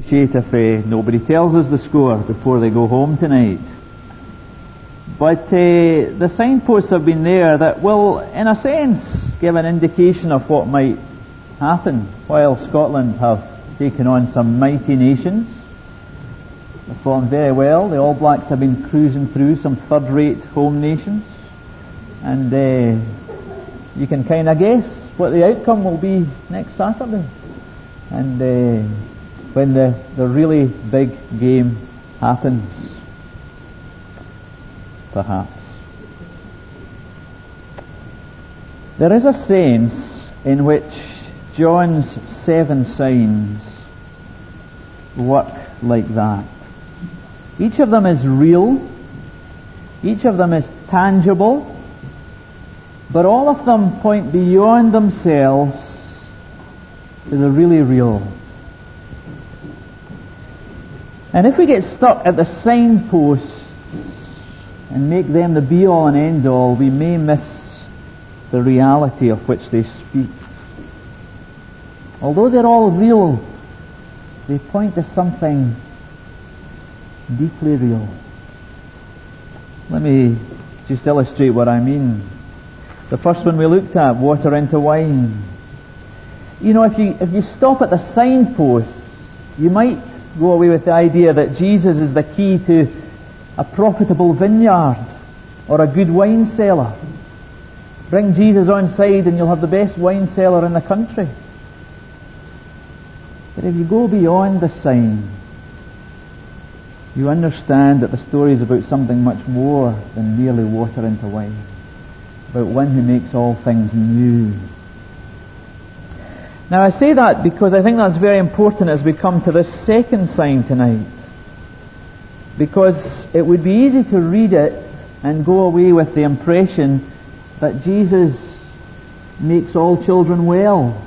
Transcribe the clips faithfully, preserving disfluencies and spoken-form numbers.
appreciate if uh, nobody tells us the score before they go home tonight. But uh, the signposts have been there that will, in a sense, give an indication of what might happen while Scotland have taken on some mighty nations. They've performed very well. The All Blacks have been cruising through some third-rate home nations. And uh, you can kind of guess what the outcome will be next Saturday. And uh, when the, the really big game happens, perhaps. There is a sense in which John's seven signs work like that. Each of them is real, each of them is tangible, but all of them point beyond themselves to the really real. And if we get stuck at the signposts and make them the be-all and end-all, we may miss the reality of which they speak. Although they're all real, they point to something deeply real. Let me just illustrate what I mean. The first one we looked at, water into wine. You know, if you if you stop at the signposts, you might go away with the idea that Jesus is the key to a profitable vineyard or a good wine cellar. Bring Jesus on side and you'll have the best wine cellar in the country. But if you go beyond the sign, you understand that the story is about something much more than merely water into wine. About one who makes all things new. Now I say that because I think that's very important as we come to this second sign tonight. Because it would be easy to read it and go away with the impression that Jesus makes all children well.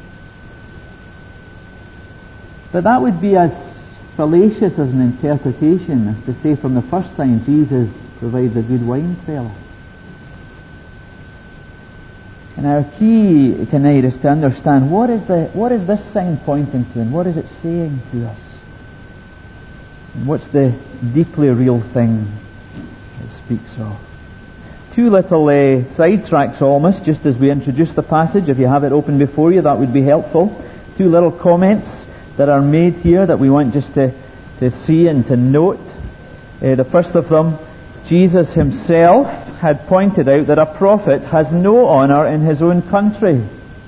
But that would be as fallacious as an interpretation as to say from the first sign Jesus provides a good wine cellar. And our key tonight is to understand what is the what is this sign pointing to and what is it saying to us? And what's the deeply real thing it speaks of? Two little uh, sidetracks almost, just as we introduce the passage. If you have it open before you, that would be helpful. Two little comments that are made here that we want just to, to see and to note. Uh, the first of them, Jesus himself had pointed out that a prophet has no honour in his own country.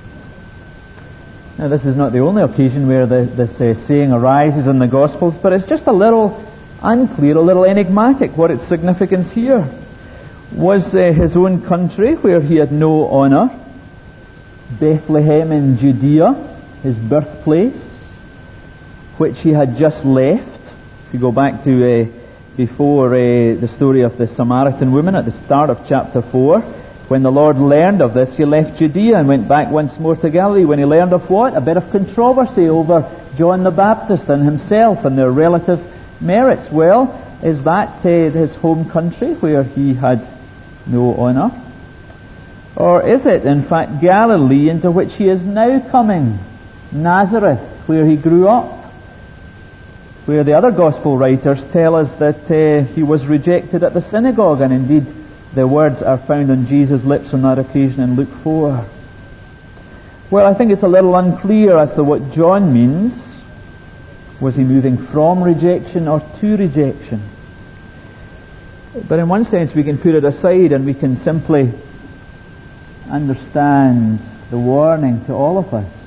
Now this is not the only occasion where the, this uh, saying arises in the Gospels, but it's just a little unclear, a little enigmatic what its significance here. Was uh, his own country where he had no honour, Bethlehem in Judea, his birthplace, which he had just left. If you go back to uh, before uh, the story of the Samaritan woman at the start of chapter four, when the Lord learned of this, he left Judea and went back once more to Galilee. When he learned of what? A bit of controversy over John the Baptist and himself and their relative merits. Well, is that uh, his home country where he had no honour? Or is it, in fact, Galilee into which he is now coming? Nazareth, where he grew up? Where the other gospel writers tell us that uh, he was rejected at the synagogue, and indeed the words are found on Jesus' lips on that occasion in Luke four. Well, I think it's a little unclear as to what John means. Was he moving from rejection or to rejection? But in one sense we can put it aside and we can simply understand the warning to all of us.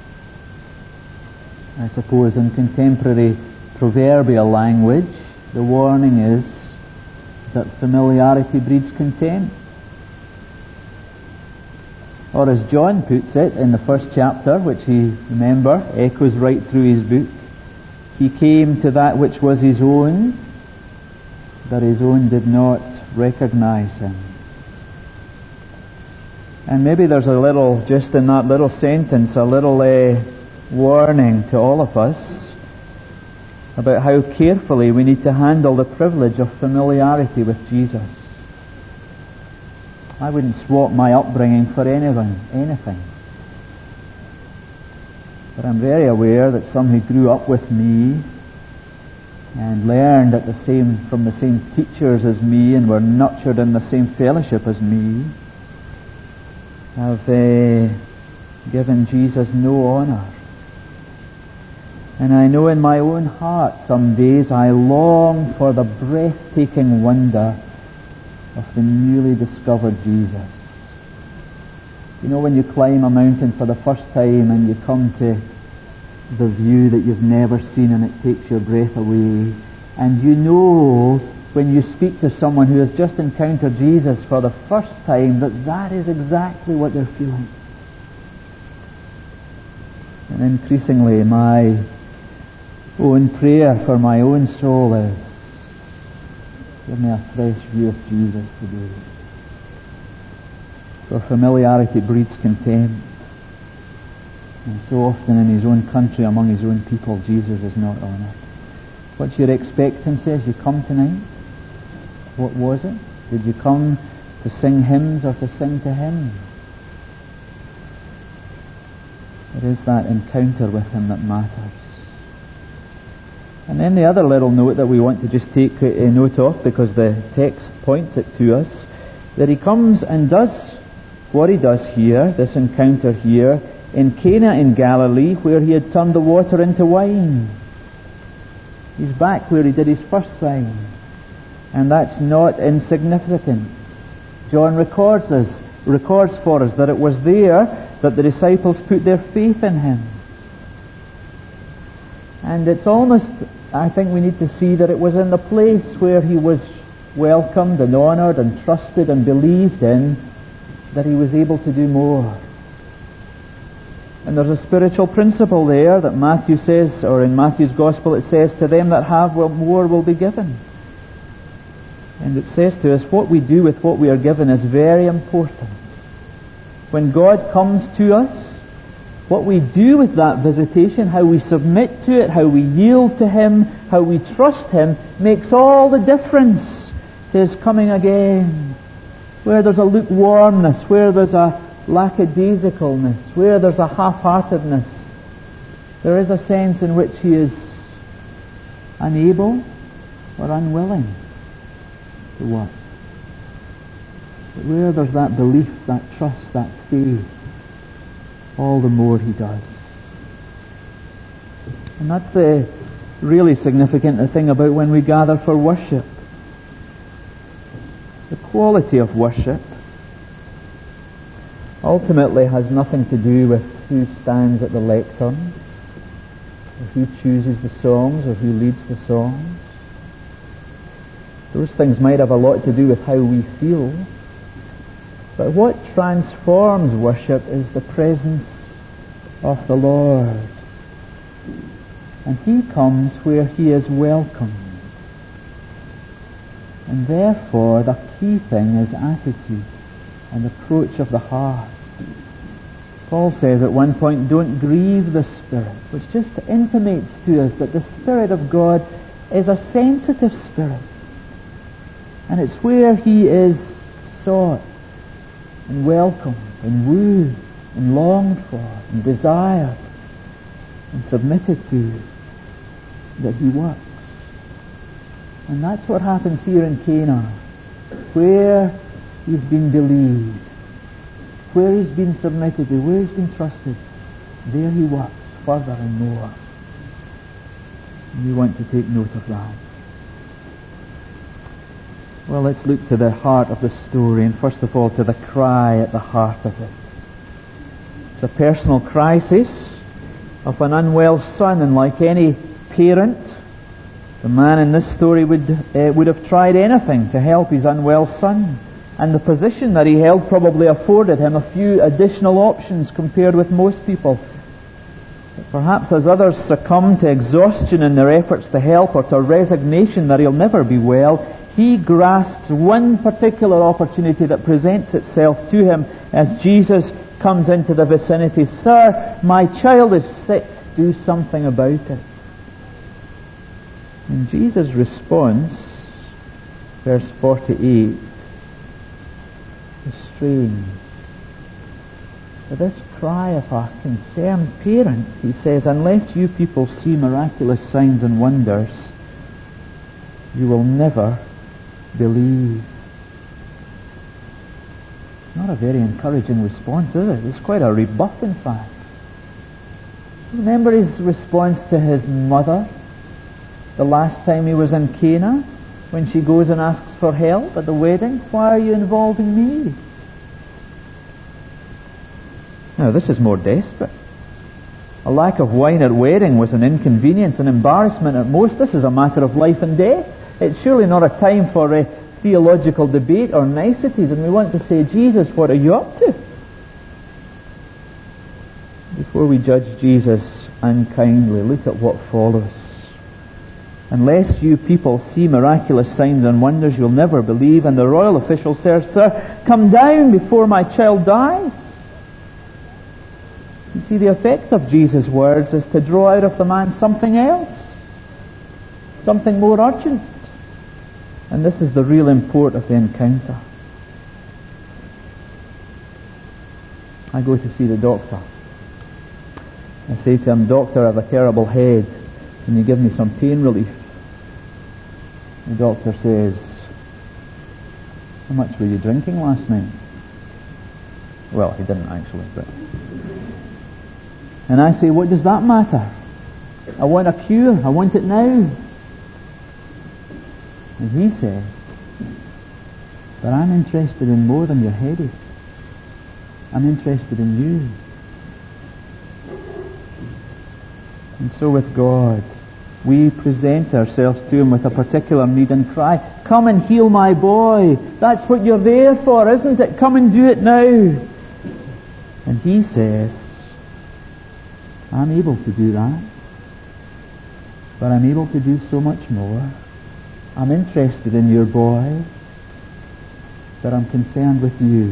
I suppose in contemporary proverbial language, the warning is that familiarity breeds contempt. Or as John puts it in the first chapter, which he, remember, echoes right through his book, he came to that which was his own, but his own did not recognize him. And maybe there's a little, just in that little sentence, a little uh, warning to all of us about how carefully we need to handle the privilege of familiarity with Jesus. I wouldn't swap my upbringing for anyone, anything. But I'm very aware that some who grew up with me and learned at the same from the same teachers as me and were nurtured in the same fellowship as me have uh, given Jesus no honour. And I know in my own heart some days I long for the breathtaking wonder of the newly discovered Jesus. You know, when you climb a mountain for the first time and you come to the view that you've never seen and it takes your breath away, and you know when you speak to someone who has just encountered Jesus for the first time that that is exactly what they're feeling. And increasingly my own prayer for my own soul is, give me a fresh view of Jesus today. For familiarity breeds contempt. And so often in his own country, among his own people, Jesus is not honoured. What's your expectancy as you come tonight? What was it? Did you come to sing hymns or to sing to him? It is that encounter with him that matters. And then the other little note that we want to just take a note of, because the text points it to us, that he comes and does what he does here, this encounter here, in Cana in Galilee, where he had turned the water into wine. He's back where he did his first sign. And that's not insignificant. John records us, records for us that it was there that the disciples put their faith in him. And it's almost, I think we need to see that it was in the place where he was welcomed and honoured and trusted and believed in that he was able to do more. And there's a spiritual principle there that Matthew says, or in Matthew's Gospel it says, to them that have will, more will be given. And it says to us, what we do with what we are given is very important. When God comes to us, what we do with that visitation, how we submit to it, how we yield to him, how we trust him, makes all the difference to his coming again. Where there's a lukewarmness, where there's a lackadaisicalness, where there's a half-heartedness, there is a sense in which he is unable or unwilling to work. But where there's that belief, that trust, that faith, all the more he does. And that's the really significant thing about when we gather for worship. The quality of worship ultimately has nothing to do with who stands at the lectern, or who chooses the songs, or who leads the songs. Those things might have a lot to do with how we feel. But what transforms worship is the presence of the Lord. And he comes where he is welcome. And therefore the key thing is attitude and approach of the heart. Paul says at one point, don't grieve the Spirit, which just intimates to us that the Spirit of God is a sensitive Spirit. And it's where he is sought and welcomed and wooed and longed for and desired and submitted to that he works. And that's what happens here in Cana, where he's been believed, where he's been submitted to, where he's been trusted. There he works further and more. And we want to take note of that. Well, let's look to the heart of the story, and first of all to the cry at the heart of it. It's a personal crisis of an unwell son, and like any parent, the man in this story would uh, would have tried anything to help his unwell son. And the position that he held probably afforded him a few additional options compared with most people. But perhaps as others succumb to exhaustion in their efforts to help, or to resignation that he'll never be well, he grasps one particular opportunity that presents itself to him as Jesus comes into the vicinity. Sir, my child is sick. Do something about it. And Jesus' response, verse forty-eight, is strange. For this cry of a concerned parent, he says, unless you people see miraculous signs and wonders, you will never believe. Not a very encouraging response, is it? It's quite a rebuff, in fact. Remember his response to his mother the last time he was in Cana, when she goes and asks for help at the wedding? Why are you involving me? Now, this is more desperate. A lack of wine at wedding was an inconvenience, an embarrassment at most. This is a matter of life and death. It's surely not a time for a theological debate or niceties, and we want to say, Jesus, what are you up to? Before we judge Jesus unkindly, look at what follows. Unless you people see miraculous signs and wonders, you'll never believe. And the royal official says, Sir, come down before my child dies. You see, the effect of Jesus' words is to draw out of the man something else, something more urgent. And this is the real import of the encounter. I go to see the doctor. I say to him, Doctor, I have a terrible head. Can you give me some pain relief? The doctor says, how much were you drinking last night? Well, he didn't actually, but... And I say, what does that matter? I want a cure. I want it now. And he says, but I'm interested in more than your headache. I'm interested in you. And so with God, we present ourselves to Him with a particular need and cry, come and heal my boy. That's what you're there for, isn't it? Come and do it now. And He says, I'm able to do that. But I'm able to do so much more. I'm interested in your boy, but I'm concerned with you.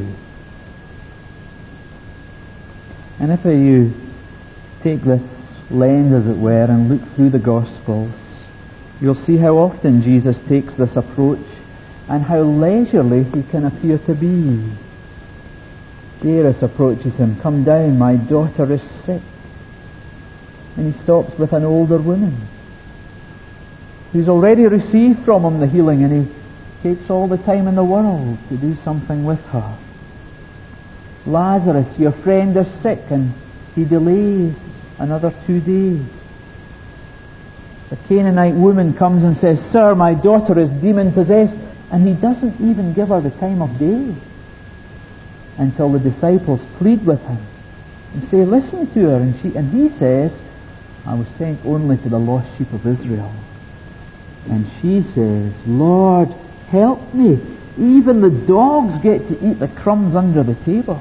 And if you take this lens, as it were, and look through the Gospels, you'll see how often Jesus takes this approach and how leisurely He can appear to be. Jairus approaches Him, come down, my daughter is sick. And He stops with an older woman who's already received from Him the healing, and He takes all the time in the world to do something with her. Lazarus, your friend is sick, and He delays another two days. The Canaanite woman comes and says, Sir, my daughter is demon-possessed, and He doesn't even give her the time of day until the disciples plead with Him and say, listen to her. And, she, and He says, I was sent only to the lost sheep of Israel. And she says, Lord, help me. Even the dogs get to eat the crumbs under the table.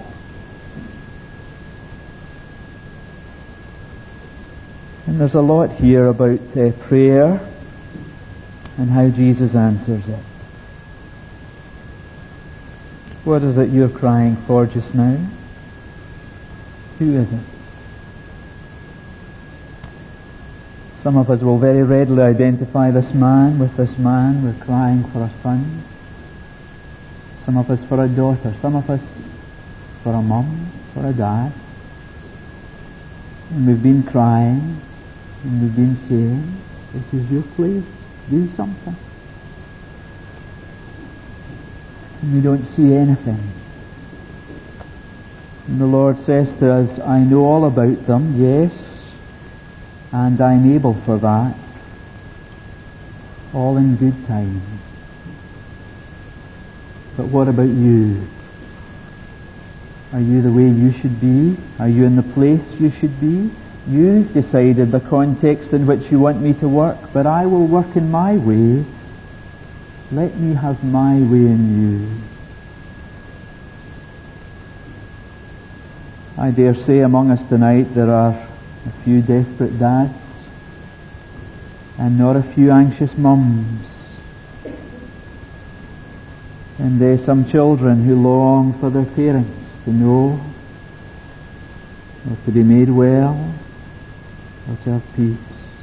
And there's a lot here about uh, prayer and how Jesus answers it. What is it you're crying for just now? Who is it? Some of us will very readily identify this man with this man. We're crying for a son. Some of us for a daughter. Some of us for a mum, for a dad. And we've been crying, and we've been saying, this is your place. Do something. And we don't see anything. And the Lord says to us, I know all about them, yes, and I'm able for that, all in good time. But what about you? Are you the way you should be? Are you in the place you should be? You've decided the context in which you want me to work, but I will work in my way. Let me have my way in you. I dare say among us tonight there are a few desperate dads and not a few anxious mums. And there's some children who long for their parents to know, or to be made well, or to have peace.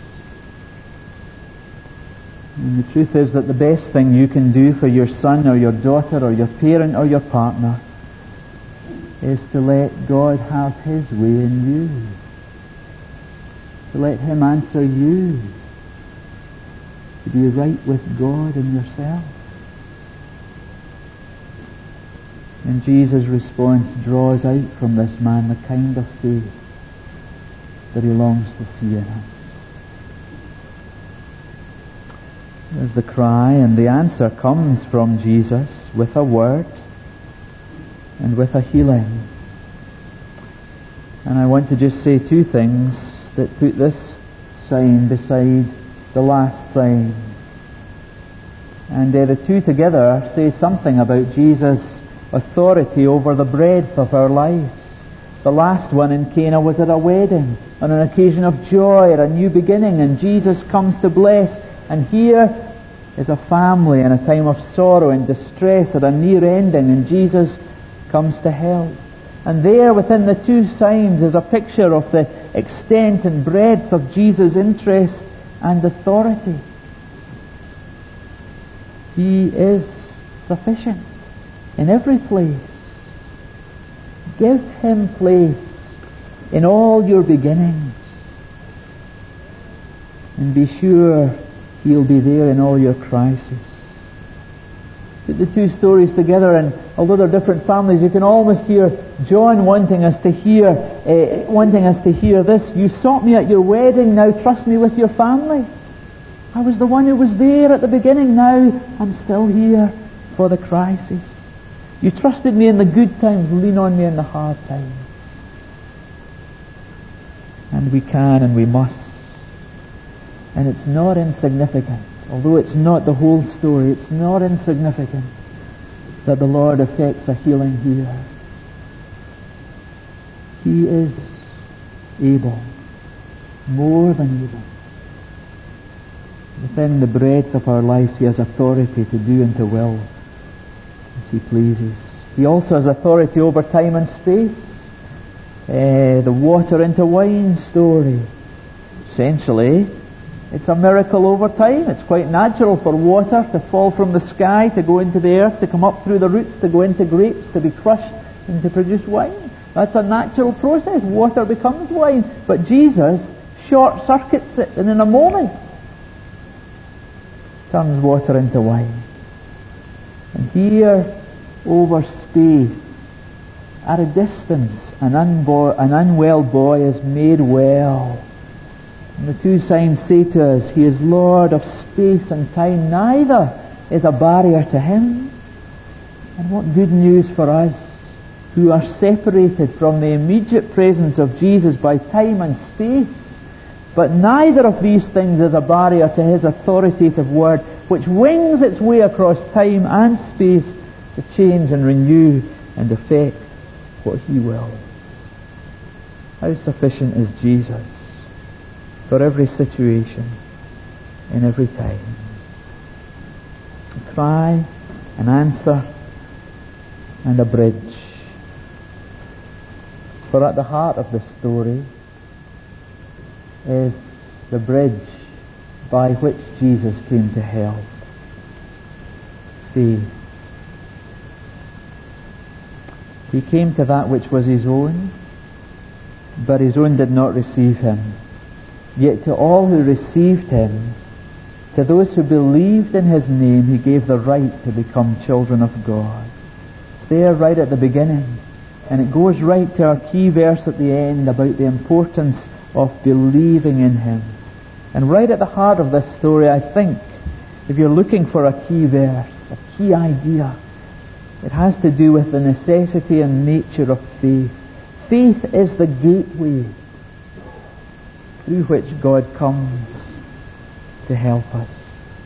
And the truth is that the best thing you can do for your son or your daughter or your parent or your partner is to let God have His way in you. To let Him answer you. To be right with God and yourself. And Jesus' response draws out from this man the kind of faith that He longs to see in us. There's the cry, and the answer comes from Jesus with a word and with a healing. And I want to just say two things that put this sign beside the last sign. And uh, the two together say something about Jesus' authority over the breadth of our lives. The last one in Cana was at a wedding, on an occasion of joy, at a new beginning, and Jesus comes to bless. And here is a family in a time of sorrow and distress, at a near ending, and Jesus comes to help. And there within the two signs is a picture of the extent and breadth of Jesus' interest and authority. He is sufficient in every place. Give Him place in all your beginnings. And be sure He'll be there in all your crises. Put the two stories together, and although they're different families, you can almost hear John wanting us to hear, uh, wanting us to hear this. You sought me at your wedding, now trust me with your family. I was the one who was there at the beginning, now I'm still here for the crisis. You trusted me in the good times, lean on me in the hard times. And we can and we must. And it's not insignificant, although it's not the whole story, it's not insignificant that the Lord effects a healing here. He is able, more than able. Within the breadth of our lives, He has authority to do and to will as He pleases. He also has authority over time and space. Uh, the water into wine story. Essentially, it's a miracle over time. It's quite natural for water to fall from the sky, to go into the earth, to come up through the roots, to go into grapes, to be crushed and to produce wine. That's a natural process. Water becomes wine. But Jesus short-circuits it, and in a moment turns water into wine. And here, over space, at a distance, an, unbo- an unwell boy is made well. And the two signs say to us, He is Lord of space and time. Neither is a barrier to Him. And what good news for us who are separated from the immediate presence of Jesus by time and space. But neither of these things is a barrier to His authoritative word, which wings its way across time and space to change and renew and effect what He wills. How sufficient is Jesus for every situation, in every time. A cry, an answer, and a bridge. For at the heart of the story is the bridge by which Jesus came to help. Faith. He came to that which was His own, but His own did not receive Him. Yet to all who received Him, to those who believed in His name, He gave the right to become children of God. It's there right at the beginning. And it goes right to our key verse at the end about the importance of believing in Him. And right at the heart of this story, I think, if you're looking for a key verse, a key idea, it has to do with the necessity and nature of faith. Faith is the gateway through which God comes to help us.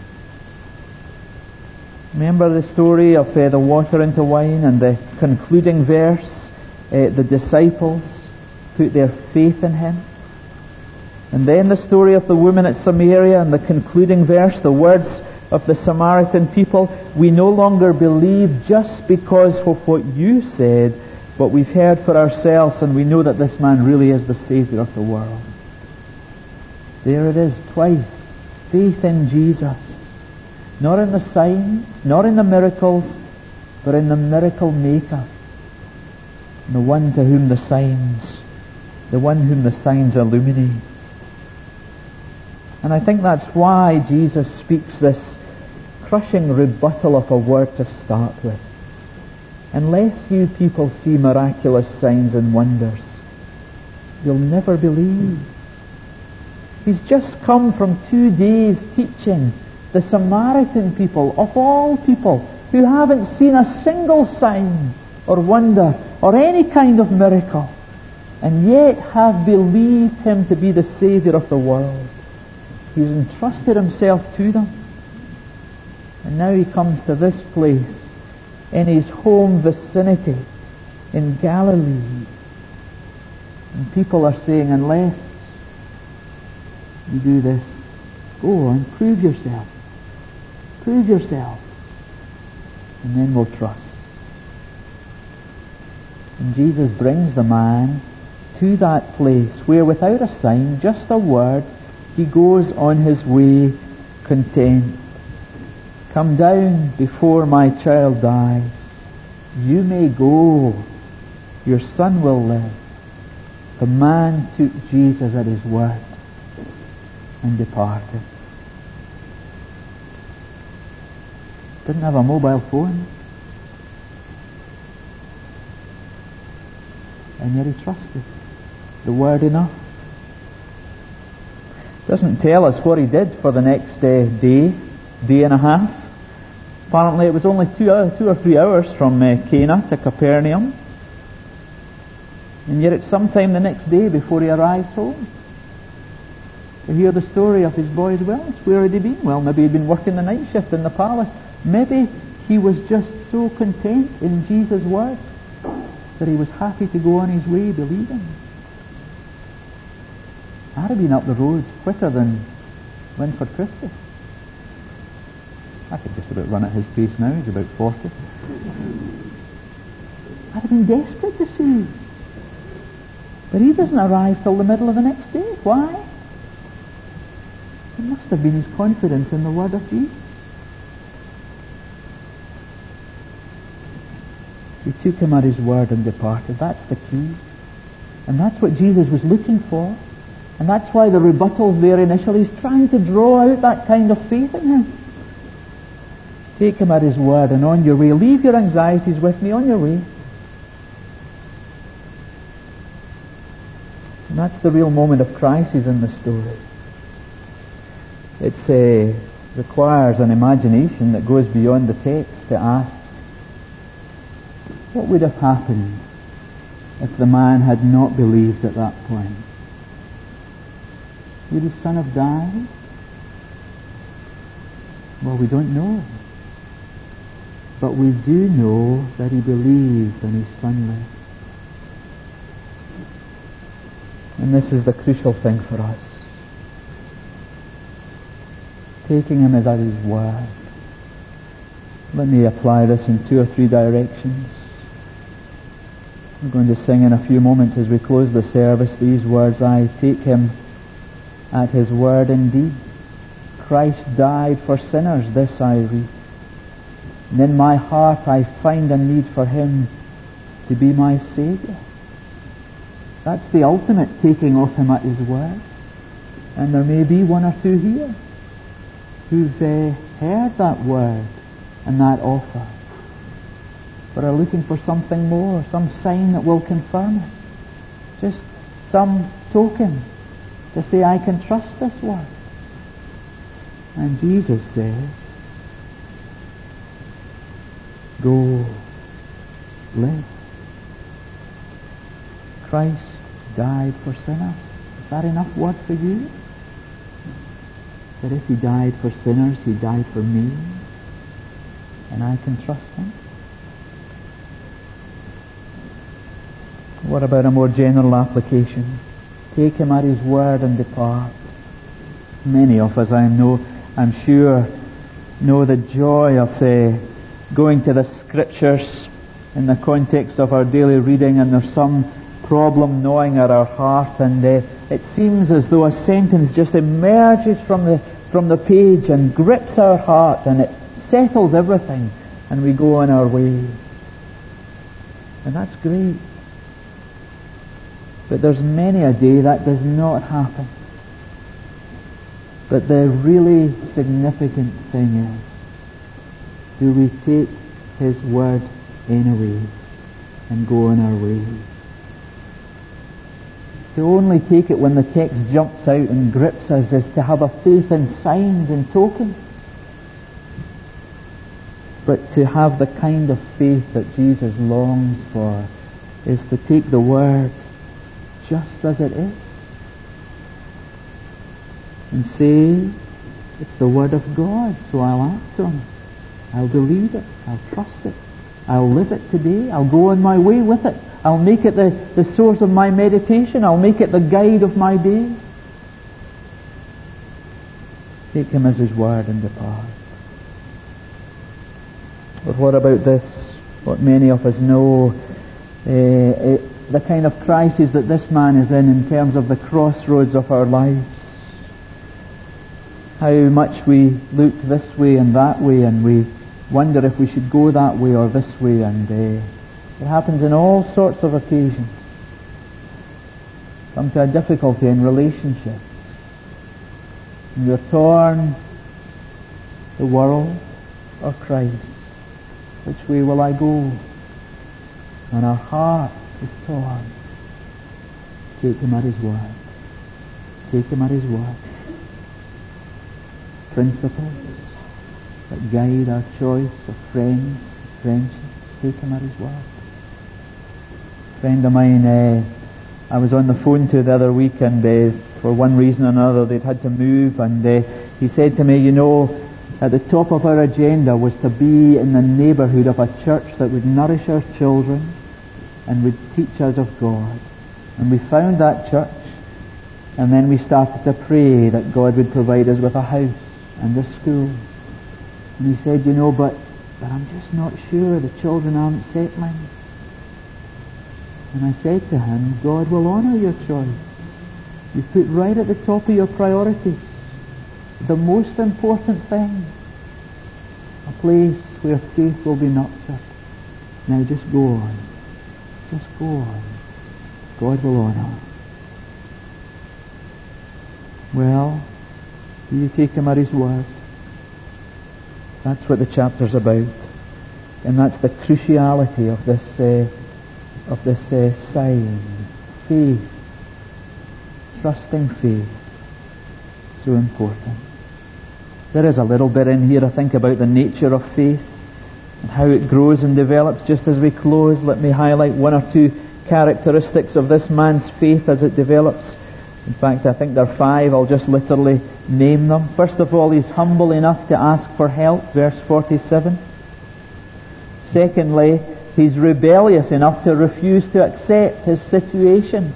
Remember the story of uh, the water into wine, and the concluding verse, uh, the disciples put their faith in Him. And then the story of the woman at Samaria, and the concluding verse, the words of the Samaritan people, we no longer believe just because of what you said, but we've heard for ourselves, and we know that this man really is the Savior of the world. There it is, twice. Faith in Jesus. Not in the signs, not in the miracles, but in the miracle maker. and the one to whom the signs, the one whom the signs illuminate. And I think that's why Jesus speaks this crushing rebuttal of a word to start with. Unless you people see miraculous signs and wonders, you'll never believe. He's just come from two days teaching the Samaritan people, of all people, who haven't seen a single sign or wonder or any kind of miracle, and yet have believed him to be the Saviour of the world. He's entrusted himself to them. And now he comes to this place in his home vicinity in Galilee. And people are saying, unless you do this, go on, prove yourself. Prove yourself. And then we'll trust. And Jesus brings the man to that place where without a sign, just a word, he goes on his way content. Come down before my child dies. You may go. Your son will live. The man took Jesus at his word and departed. Didn't have a mobile phone. And yet he trusted. The word enough. Doesn't tell us what he did for the next uh, day, day and a half. Apparently it was only two, uh, two or three hours from uh, Cana to Capernaum. And yet it's sometime the next day before he arrives home to hear the story of his boy's wellness. Where had he been? Well, maybe he'd been working the night shift in the palace. Maybe he was just so content in Jesus' word that he was happy to go on his way believing. I'd have been up the road quicker than Winford Christie. I could just about run at his pace now. He's about forty. I'd have been desperate to see. But he doesn't arrive till the middle of the next day. Why? It must have been his confidence in the word of Jesus. He took him at his word and departed. That's the key. And that's what Jesus was looking for. And that's why the rebuttal's there initially. He's trying to draw out that kind of faith in him. Take him at his word and on your way. Leave your anxieties with me, on your way. And that's the real moment of crisis in the story. It uh, requires an imagination that goes beyond the text to ask, what would have happened if the man had not believed at that point? Would his son have died? Well, we don't know. But we do know that he believed and his son lived. And this is the crucial thing for us. Taking him as at his word. Let me apply this in two or three directions. We're going to sing in a few moments as we close the service these words, I take him at his word indeed. Christ died for sinners, this I read. And in my heart I find a need for him to be my Saviour. That's the ultimate taking of him at his word. And there may be one or two here who've uh, heard that word and that offer, but are looking for something more, some sign that will confirm it. Just some token to say, I can trust this word. And Jesus says, go, live. Christ died for sinners. Is that enough word for you? That if he died for sinners, he died for me, and I can trust him? What about a more general application? Take him at his word and depart. Many of us, I know, I'm sure, know the joy of uh, going to the Scriptures in the context of our daily reading, and there's some problem gnawing at our heart, and uh, it seems as though a sentence just emerges from the from the page and grips our heart, and it settles everything, and we go on our way. And that's great. But there's many a day that does not happen. But the really significant thing is, do we take His word anyway and go on our way? To only take it when the text jumps out and grips us is to have a faith in signs and tokens. But to have the kind of faith that Jesus longs for is to take the word just as it is and say, it's the word of God, so I'll act on it. I'll believe it. I'll trust it. I'll live it today. I'll go on my way with it. I'll make it the, the source of my meditation. I'll make it the guide of my day. Take Him as His word and depart. But what about this? What many of us know, uh, uh, the kind of crisis that this man is in in terms of the crossroads of our lives. How much we look this way and that way, and we wonder if we should go that way or this way, and uh, it happens in all sorts of occasions. Come to a difficulty in relationships, and you're torn, the world or Christ. Which way will I go? And our heart is torn. Take Him at His word. Take Him at His word. Principles that guide our choice of friends, friendships. Take Him at His word. A friend of mine, uh, I was on the phone to the other week, and uh, for one reason or another they'd had to move, and uh, he said to me, you know, at the top of our agenda was to be in the neighbourhood of a church that would nourish our children and would teach us of God. And we found that church, and then we started to pray that God would provide us with a house and a school. And he said, you know, but, but I'm just not sure. The children aren't settling. And I said to him, God will honour your choice. You've put right at the top of your priorities the most important thing, a place where faith will be nurtured. Now just go on. Just go on. God will honour. Well, do you take Him at His word? That's what the chapter's about. And that's the cruciality of this uh, of this uh, sign. Faith. Trusting faith. So important. There is a little bit in here, I think, about the nature of faith and how it grows and develops. Just as we close, let me highlight one or two characteristics of this man's faith as it develops. In fact, I think there are five. I'll just literally name them. First of all, he's humble enough to ask for help, verse forty-seven. Secondly, he's rebellious enough to refuse to accept his situation.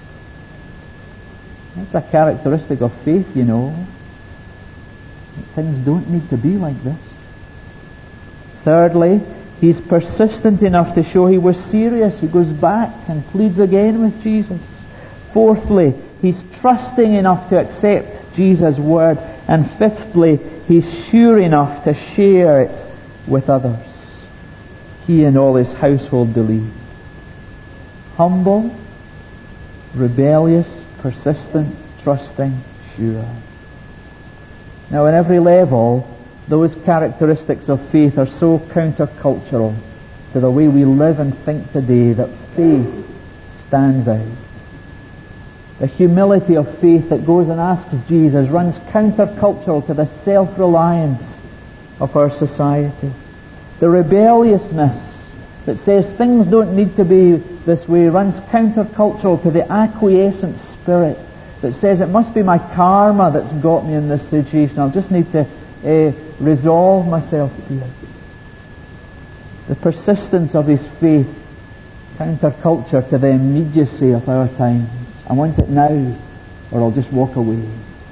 That's a characteristic of faith, you know. Things don't need to be like this. Thirdly, he's persistent enough to show he was serious. He goes back and pleads again with Jesus. Fourthly, he's trusting enough to accept Jesus' word. And fifthly, he's sure enough to share it with others. He and all his household believe. Humble, rebellious, persistent, trusting, sure. Now, in every level, those characteristics of faith are so countercultural to the way we live and think today that faith stands out. The humility of faith that goes and asks Jesus runs countercultural to the self-reliance of our society. The rebelliousness that says things don't need to be this way runs countercultural to the acquiescent spirit that says it must be my karma that's got me in this situation. I'll just need to uh, resolve myself to it. The persistence of his faith, counterculture to the immediacy of our times. I want it now, or I'll just walk away.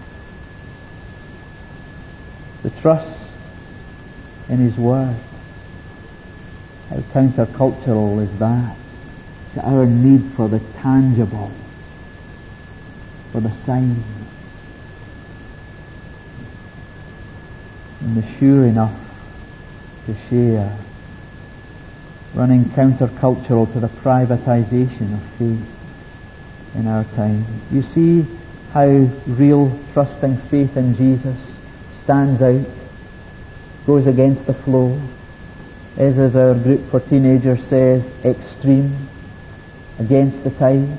The trust in his word. How countercultural is that to our need for the tangible, for the sign, and the sure enough to share, running countercultural to the privatization of faith in our time. You see how real trusting faith in Jesus stands out, goes against the flow, is, as our group for teenagers says, extreme, against the tide.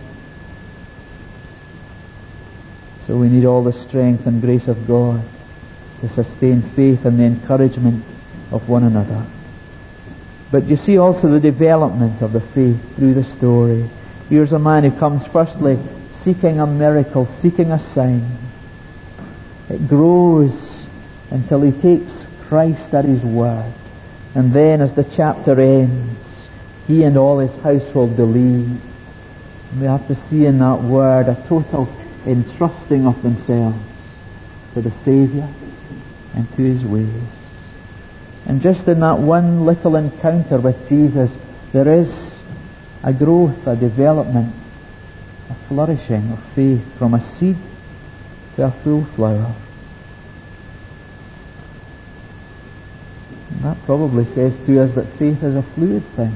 So we need all the strength and grace of God to sustain faith and the encouragement of one another. But you see also the development of the faith through the story. Here's a man who comes firstly seeking a miracle, seeking a sign. It grows until he takes Christ at his word. And then as the chapter ends, he and all his household believe. And we have to see in that word a total entrusting of themselves to the Saviour and to his ways. And just in that one little encounter with Jesus, there is a growth, a development, a flourishing of faith from a seed to a full flower. And that probably says to us that faith is a fluid thing.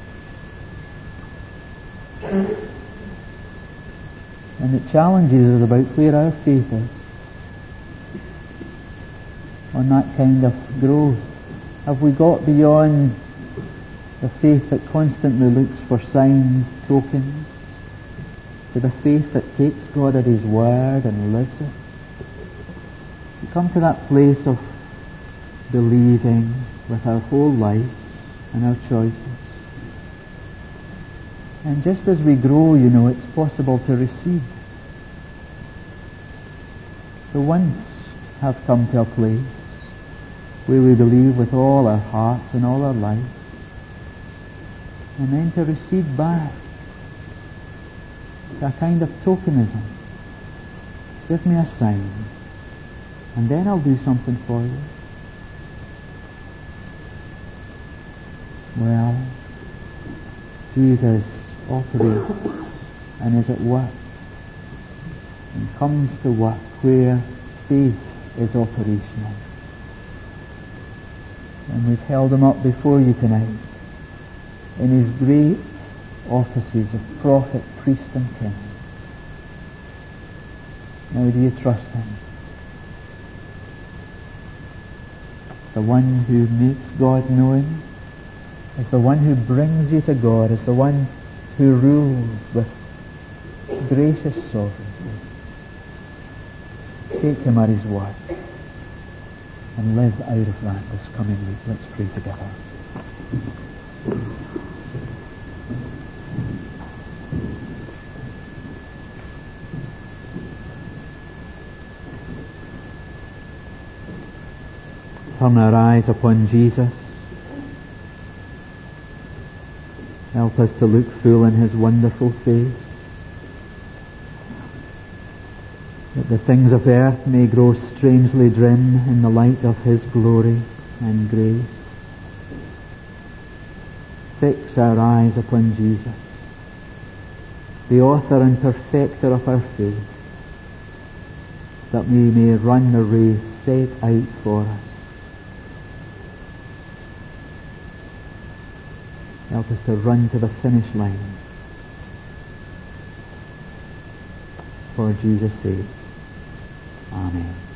And it challenges us about where our faith is on that kind of growth. Have we got beyond the faith that constantly looks for signs, tokens, to the faith that takes God at his word and lives it? We come to that place of believing with our whole life and our choices. And just as we grow, you know, it's possible to recede. So once have come to a place where we believe with all our hearts and all our lives, and then to recede back to a kind of tokenism. Give me a sign, and then I'll do something for you. Well, Jesus operates and is at work, and comes to work where faith is operational. And we've held him up before you tonight in his great offices of prophet, priest and king. Now do you trust him? The one who makes God known, is the one who brings you to God, is the one who rules with gracious sovereignty. Take him at his word and live out of that this coming week. Let's pray together. Turn our eyes upon Jesus. Help us to look full in his wonderful face, that the things of earth may grow strangely dim in the light of his glory and grace. Fix our eyes upon Jesus, the author and perfecter of our faith, that we may run the race set out for us. Help us to run to the finish line for Jesus' sake. Amen.